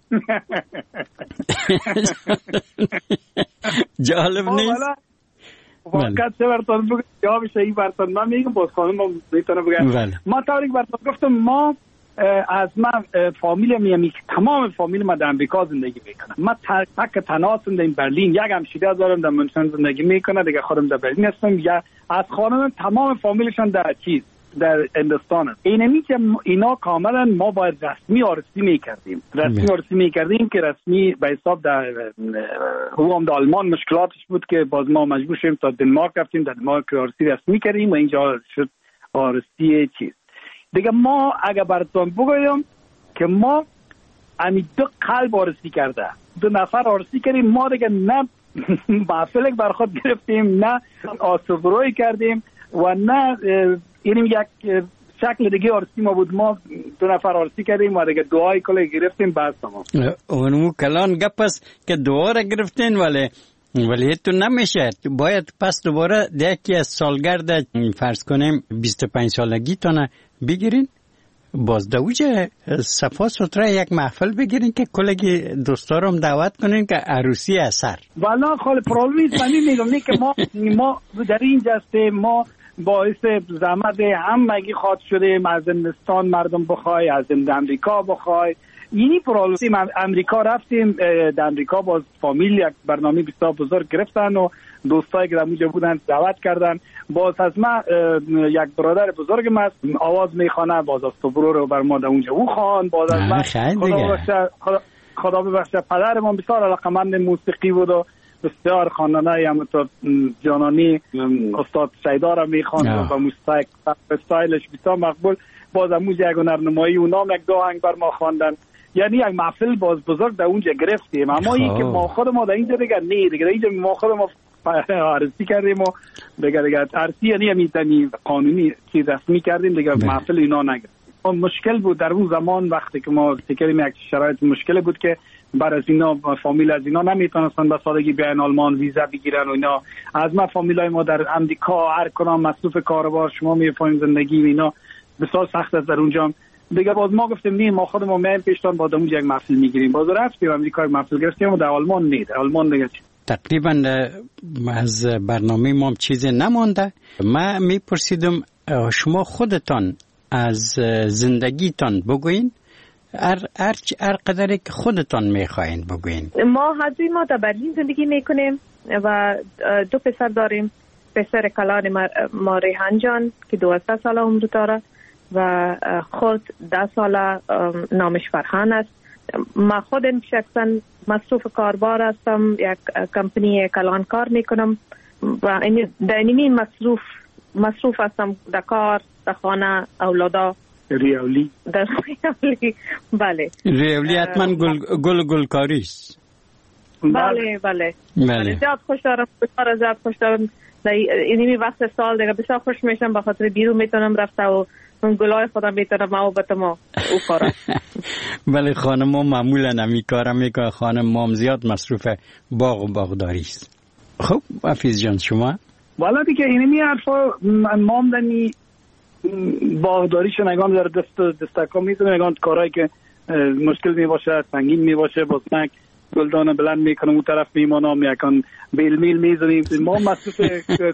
جالب نیست؟ واقعا چه براتون بگم جوابش این براتون من میگم، باز خانم میتونه بگم. ما طوری براتون گفتم ما از من فامیل میامی که تمام فامیل ما در امریکا زندگی میکنه. من تک تنها در برلین، یک همشیره دارم در منشن زندگی میکنه، دیگه خودم در برلین هستم. یا از خانم تمام فامیلشون در در هندوستان است. اینمی که اینا کاملا ما باید رسمی عروسی میکردیم که رسمی به حساب در هم در آلمان مشکلاتش بود که باز ما مجبور شدیم تا دنمارک رفتیم، در دنمارک عروسی رسمی کردیم و اینجا شد عروسی چیز دیگه. ما اگر براتون بگویم که ما امی 2 قلب عروسی کرده، 2 نفر عروسی کردیم. ما دیگه نه محفل بر خود گرفتیم، نه آسوبروی کردیم و نه اینم یک شکل دیگه عروسی ما بود. ما 2 نفر عروسی کردیم و دیگه دعای کله گرفتیم بعد تمام. اونمو کلان گپ است که دعا را گرفتین ولی تو نمیشه. باید پس دوباره یکی از سالگرد فرض کنیم 25 سالگی تونه بگیرین، باز دوجه صفا سوتره یک محفل بگیرین که کلگی دوستارم دعوت کنین که عروسی اثر. والا خاله پرالویز من میگم نه که ما در این جسته ما باعث زحمت همگی خاط شده. از هندوستان مردم بخوای، از امریکا بخوای، یعنی پرالوسی امریکا رفتیم. در امریکا باز فامیل یک برنامه بسیار بزرگ گرفتن و دوستایی که در اونجا بودن دعوت کردن. باز از ما یک برادر بزرگم است آواز میخوانه، باز از تو رو بر ما در اونجا او خوان. باز از ما خدا ببخشه پدرم بسیار علاقمند موسیقی بود و بسیار خواننده همونطور جانانی استاد شیدا را میخواند و موسیقی استایلش بسیار مقبول. باز اموز یک هنرنمایی اونام یک 2 آهنگ بر ما خواندن. یعنی یک محفل باز بزرگ در اونجا گرفتیم. اما این که ما خود ما در اینجا دیگه نه دیگه اینجا ما خود ما عرضی کردیم و دیگه عرضی یعنی همیتنی قانونی چیز رسمی کردیم دیگه محفل اینا نگرفتیم. مشکل بود در اون زمان وقتی که ما فکریم یک شرایط مشکل بود که بر از اینا فامیل از اینا نمیتونستن به سادگی بیان آلمان ویزا بگیرن و اینا. از ما فامیلای ما در امریکا هر کنام مصروف کاروبار شما میفهمین زندگی اینا بسیار سخت است در اونجا دیگه. باز ما گفتیم نه ما خودمون میایم پیشتان با اونجا یک محفل میگیریم. باز رفتیم امریکا محفل گرفتیم و در آلمان نه. در آلمان دیگه تقریبا از برنامه ما چیزی نمانده. من میپرسیدم شما خودتان از زندگیتان بگوین، هر قدری که خودتان میخواین بگوین. ما در برلین زندگی میکنیم و 2 پسر داریم. پسر کلان ما ریحان جان که 12 ساله عمر داره و خود 10 ساله نامش فرحان است. ما خودم شخصا مصروف کاربار هستم، یک کمپانی کلان کار میکنم و در اینمی مصروف هستم در کار، در خانه، اولادا. ریولی بله ریولی حتما گلکاری است. بله زیاد خوش دارم در اینمی وقت سال دیگه بسیار خوش میشم به خاطر بیرون میتونم رفته و اون گلای خودم میتونم محبتم او کارم. بله خانم ما معمولا نمی کارم میکنه. خانم مام زیاد مصروف باغ و باغداری است. خب حفیظ جان شما؟ والا دیگه اینمی حرفا مام دنی باغداریشو نگام در دستکا میتونه نگام کارهایی که مشکل میباشه سنگین میباشه باسنک گلدان بلند میکنم اون طرف میمانم یکان بیل میل میزنیم. ما مصروف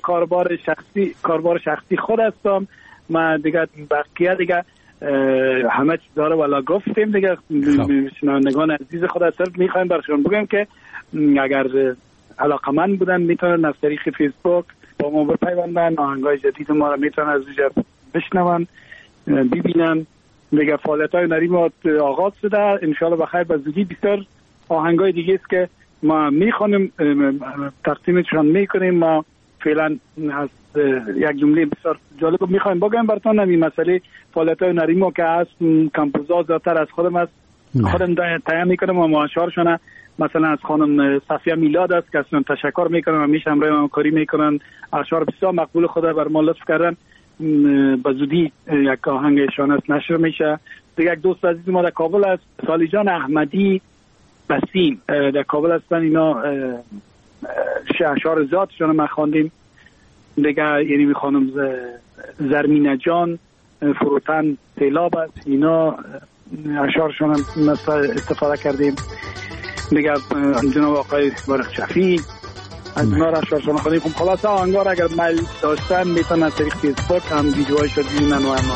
کاربار شخصی خود هستم. ما دیگه بقیه دیگه همه چیز داره والا گفتیم دیگه. شنوندگان عزیز خود هستم میخوایم برشون بگم که اگر علاقمند بودن میتونن از طریق فیسبوک با ما بپیوندن، آهنگای جدید ما رو میتونن از اونجا بشنون ببینن. دیگه فعالیت‌های هنری ما آغاز شده ان شاء الله بخیر. به زودی بسیار آهنگای دیگه است که ما میخوانیم تقدیمشون میکنیم. ما فعلا از یک جمله بسیار جالب میخوایم بگم براتون. این مسئله فعالیت‌های هنری ما که از کمپوزا زیادتر از خودم است، خودم تهیه میکنم و معاشرشون مثلا از خانم صفیه میلاد است که اصلا تشکر میکنم و همیشه همراه من کاری میکنن. اشعار بسیار مقبول خدا بر ما لطف کردن. به زودی یک آهنگشان است نشر میشه. دیگه یک دوست عزیز ما در کابل است، سالی جان احمدی بسیم در کابل هستن. اینا اشعار ذاتشون ما خواندیم. دیگه یعنی خانم زرمینه جان فروتن سیلاب است، اینا اشعارشون هم استفاده کردیم. دیگه جناب آقای برق شفی از اینا را اشعارشون خواندیم. خلاصه آهنگار اگر میل داشتن میتونن از طریق فیسبوک هم ویدیوهایش رو ببینن و هم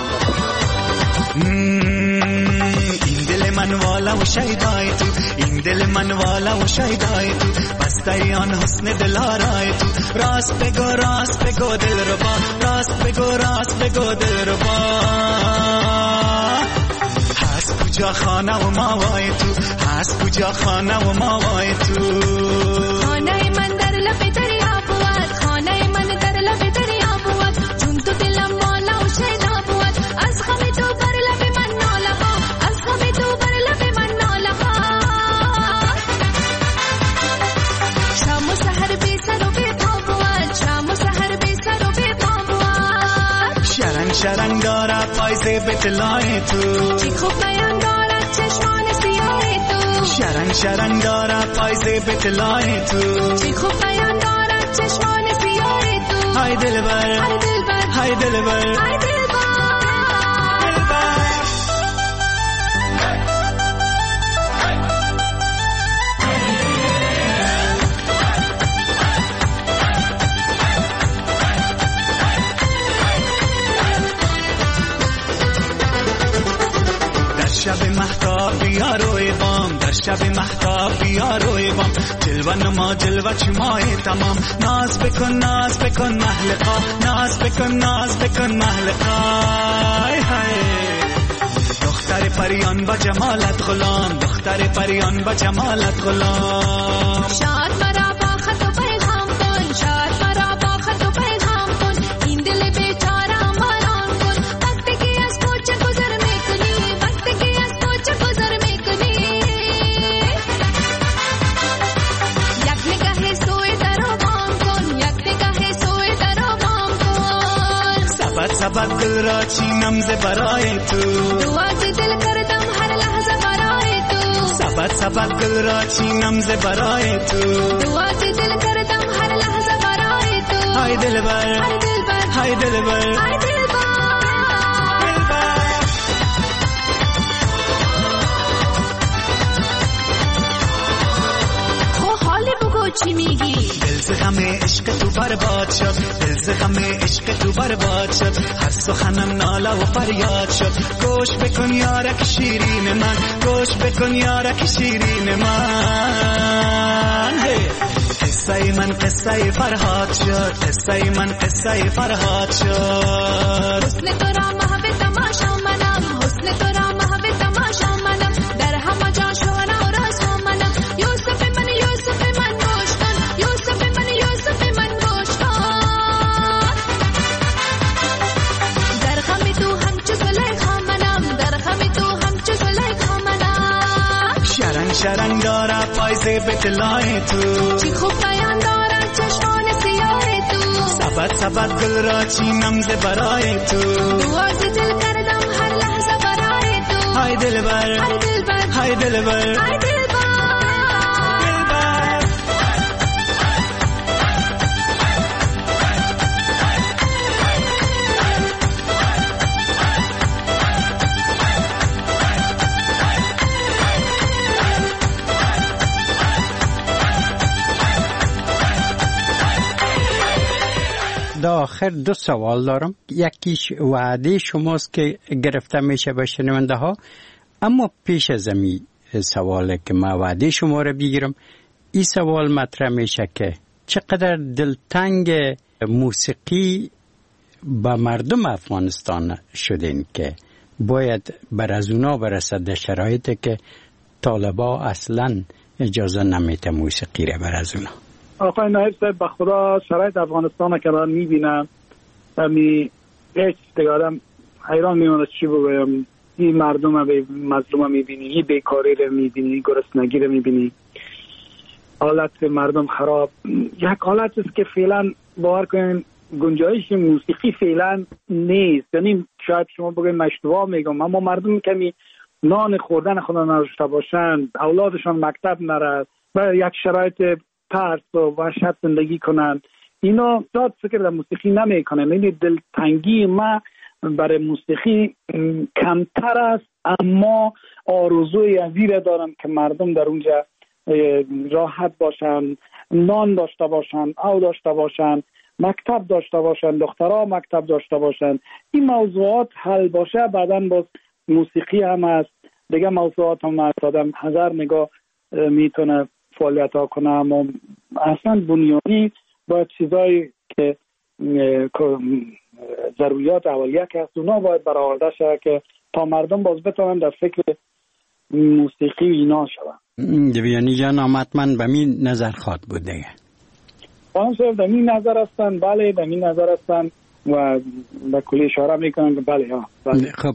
این دل من والا و شیدای تو، این دل من والا و شیدای تو، بسته آن حسن دلارای تو. راست بگو دل ربا، راست بگو دل ربا. هست کجا خانه و ماوای تو، هست کجا خانه و ماوای تو. خانه من در لب دریا بود، خانه من در لب دریا بود. چون تو دلم والا و شیدا بود، از غم تو بر لب من ناله ها، از غم تو بر لب من ناله ها. شام و سحر بی سر و بی پا بود، شام و سحر بی سر و بی پا بود. شرنگ داره پایزه به طلای تو، چی خوب بیان دارد چشمان سیاه تو. شرنگ داره پایزه به طلای تو، چی خوب بیان دارد چشمان سیاه تو. های دلبر، های دلبر، های دلبر، های دلبر. شب مهتاب بیا روی بام، در شب مهتاب بیا روی بام. جلوه نما جلوه چمای تمام، ناز بکن محلقا، ناز بکن محلقا. دختر پریان با جمالت غلام، دختر پریان با جمالت غلام. شاد مرا با خط و پیغام کن، شاد مرا با خط و پیغام کن. این دل بیچاره آرام کن، وقتی که از کوچه گذر میکنی، وقتی که از کوچه گذر میکنی. یک نگاه سوی در و بام کن، یک نگاه سوی در و بام کن. سبت دل را چینم ز برای تو، دعا ز دل کردم هر لحظه برای تو. سبت دل را چینم ز برای تو، دعا ز دل کردم هر لحظه برای تو. های دلبر، های دلبر، های دلبر، های دلبر. چی میگی؟ دل ز غم عشق تو برباد شد، دل ز غم عشق تو برباد شد. هر سخنم ناله و فریاد شد. گوش بکن یارک شیرین من، گوش بکن یارک شیرین من. قصه من قصه فرهاد شد، قصه من قصه فرهاد شد. حسن تو را محو تماشا منم، حسن تو را محو تماشا منم. در همه جا شونا و رسوا منم. یوسف من، یوسف من گوش کن، یوسف من، یوسف من گوش کن. در غم تو همچو زلیخا منم، در غم تو همچو زلیخا منم. شرنگ داره پایزه به طلای تو، چی خوب بیان دارد چشمان سیاه تو. سبت دل را چینم ز برای تو، دعا ز دل کردم هر لحظه برای تو. های دلبر، های دلبر، های دلبر، های دلبر. در آخر دو سوال دارم. یکیش وعده شماست که گرفته میشه به شنونده ها، اما پیش از این سواله که ما وعده شما رو بگیرم، این سوال مطرح میشه که چقدر دلتنگ موسیقی به مردم افغانستان شدین که باید بر از اونا برسد در شرایطی که طالبا اصلا اجازه نمیده موسیقی رو بر از اونا. آقای نایب صاحب به خدا شرایط افغانستان که الان میبینم همی هیچ دیگه آدم حیران میمونه چی بگویم. این مردم مظلوم میبینی، این بیکاری رو میبینی، گرسنگی رو میبینی. حالت مردم خراب، یک حالت است که فعلا باور کنین گنجایش موسیقی فعلا نیست. یعنی شاید شما بگید من اشتباه میگم، اما مردم کمی نان خوردن خود نداشته باشند، اولادشان مکتب نرد و یک شرایط ترس و وحشت زندگی کنند، اینا زیاد فکر در موسیقی نمیکنن. یعنی دلتنگی ما برای موسیقی کمتر است، اما آرزوی عزیزی دارم که مردم در اونجا راحت باشن، نان داشته باشن، او داشته باشن، مکتب داشته باشن، دخترها مکتب داشته باشن. این موضوعات حل باشه، بعداً باز موسیقی هم است، دیگه موضوعات هم است، آدم هزار نگاه میتونه فعالیت ها کنه. اما اصلا بنیانی باید چیزایی که ضروریات اولیه که هست اونا باید برآورده شده که تا مردم باز بتونن در فکر موسیقی اینا شدن. دیویانی جان آمدمن به می نظر خواد بود دیگه آن صاحب در این نظر هستن، بله در این نظر هستن و به کلی اشاره میکنن که بله ها بله. خب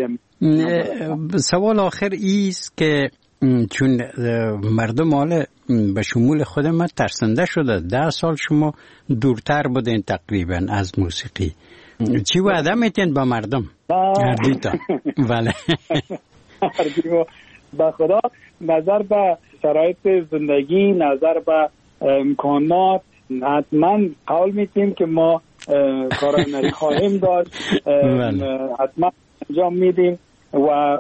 سوال آخر ایست که چون مردم حالا به شمول خود ما ترسنده شده، 10 سال شما دورتر بودین تقریبا از موسیقی، چی وعده میتین با مردم؟ هردیتا بله به خدا نظر به شرایط زندگی، نظر به امکانات حتما قول میتیم که ما کارانری خواهیم داشت، حتما انجام میدیم و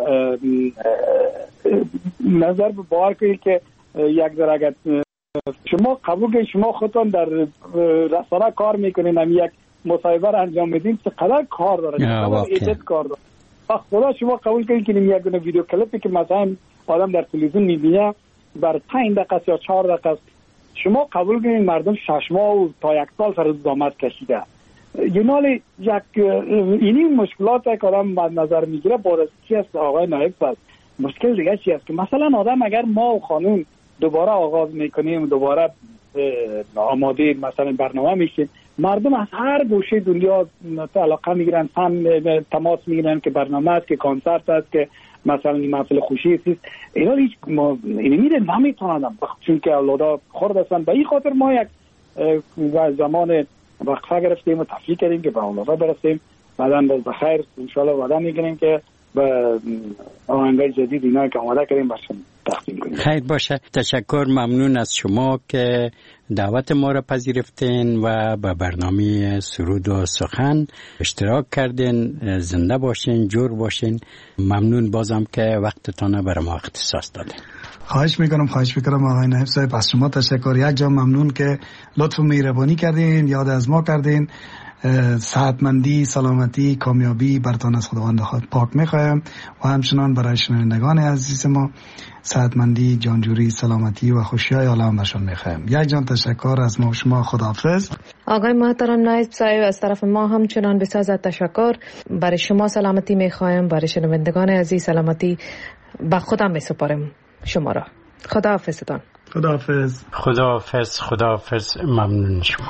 نظر به باور کنید که یک درجه شما قبول کنید شما خودتون در رسانه کار میکنین، هم یک مصاحبه را انجام میدین چقدر کار داره، چقدر ایجاد کار داره. خدا شما قبول کنید که یک دونه ویدیو کلیپی که مثلا آدم در تلویزیون میبینه بر 5 دقیقه یا 4 دقیقه، شما قبول کنید مردم 6 ماه و تا 1 سال سر زحمت کشیده. یعنی اینی مشکلات که آدم بعد نظر میگیره بارستی است. آقای نایب صاحب مشکل دیگه چی است که مثلا آدم اگر ما و خانم دوباره آغاز میکنیم، دوباره آماده مثلا برنامه میشیم، مردم از هر گوشه دنیا علاقه میگیرن، تماس میگیرن که برنامه است، که کنسرت است، که مثلا این محفل خوشی است. اینا هیچ میره نمیتونن چون که اولادا خرد هستن. به این خاطر ما یک زمان وقفه گرفتیم و تفریح کردیم که به اولادا برسیم، بعداً باز بخیر انشالله وعده میکنیم که به آهنگای جدید اینا که آماده کردیم برشون تقدیم کنیم. خیر باشه، تشکر، ممنون از شما که دعوت ما را پذیرفتین و به برنامه سرود و سخن اشتراک کردین. زنده باشین، جور باشین. ممنون بازم که وقتتان برای ما اختصاص دادین. خواهش میکنم آقای نایب صاحب، از شما تشکر. یک جا ممنون که لطف و مهربانی کردین، یاد از ما کردین. صحتمندی، سلامتی، کامیابی برتان از خداوند پاک میخوایم و همچنان برای شنوندگان عزیز ما صحتمندی، جانجوری، سلامتی و خوشی‌های عالم برشان میخوایم. یک جان تشکر از ما و شما. خداحافظ. آقای محترم نایب صاحب، از طرف ما همچنان بسیار تشکر. برای شما سلامتی میخوایم، برای شنوندگان عزیز سلامتی به خدا میسپارم شما را. خداحافظتان. خداحافظ. خداحافظ. خداحافظ. ممنون شما.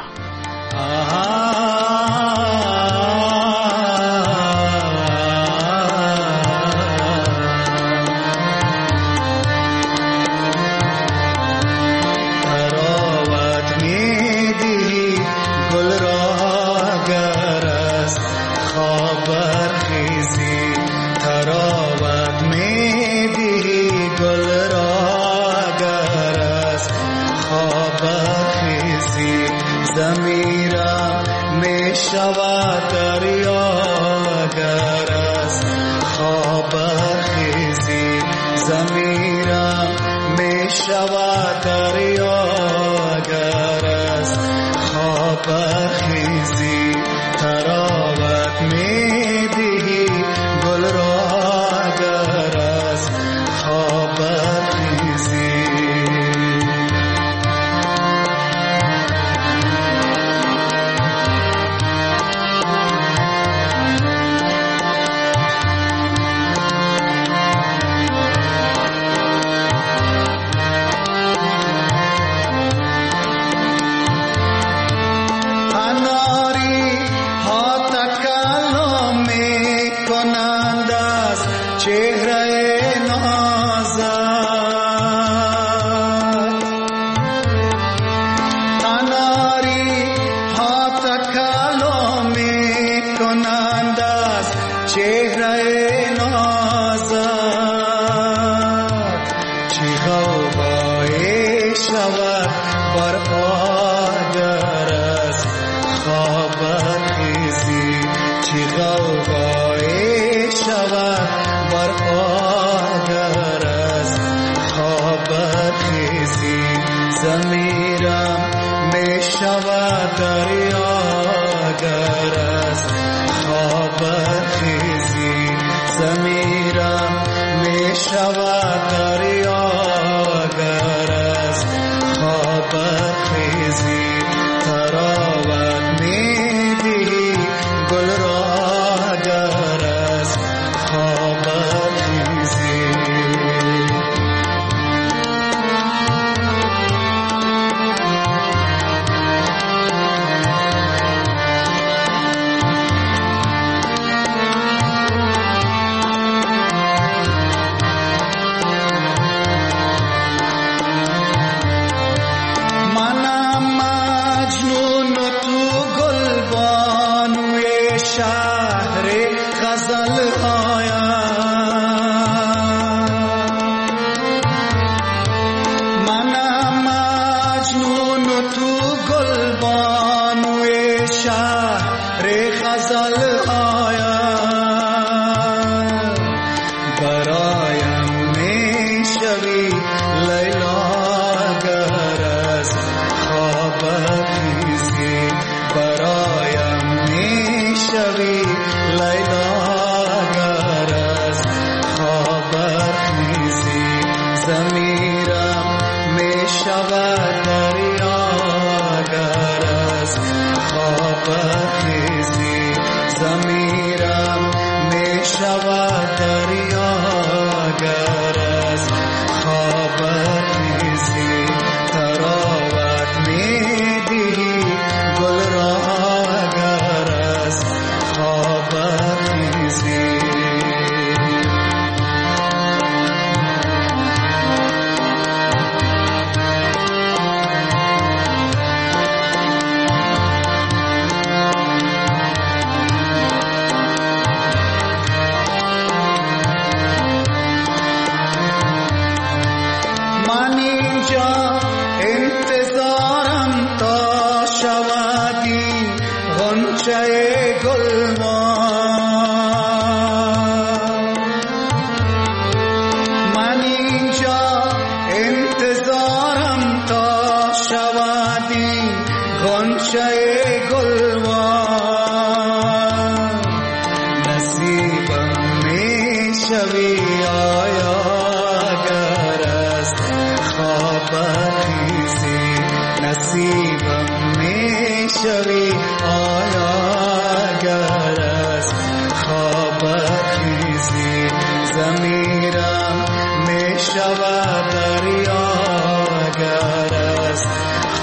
اگر از خواب خیزی ضمیرم می شود دریا اگر از خواب خیزی ضمیرم می شود دریا اگر از خواب خیزی تراوت می دهی گل را اگر از خواب خیزی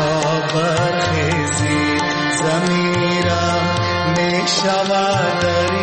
ضمیرم می شود